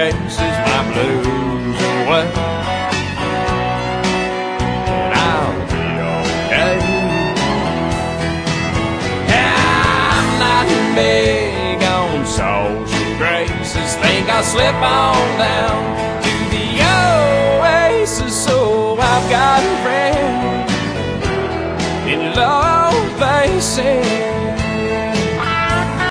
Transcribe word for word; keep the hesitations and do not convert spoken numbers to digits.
races my blues away, and I'll be okay. Yeah, I'm not big on social graces. Think I'll slip on down